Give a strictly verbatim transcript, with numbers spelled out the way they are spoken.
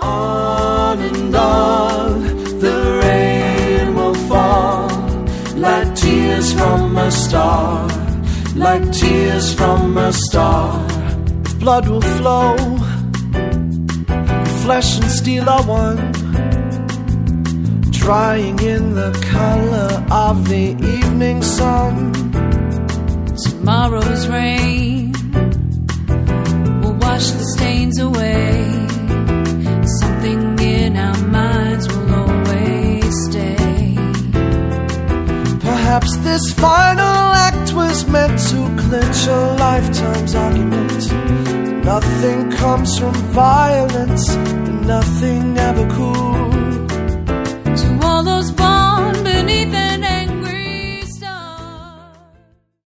On and on, the rain will fall like tears from a star, like tears from a star. Blood will flow, flesh and steel are one, drying in the color of the evening sun. Tomorrow's rain will wash the stains away. Something in our minds will always stay. Perhaps this final act was meant to clinch a lifetime's argument. Nothing comes from violence, and nothing ever could. To all those born beneath it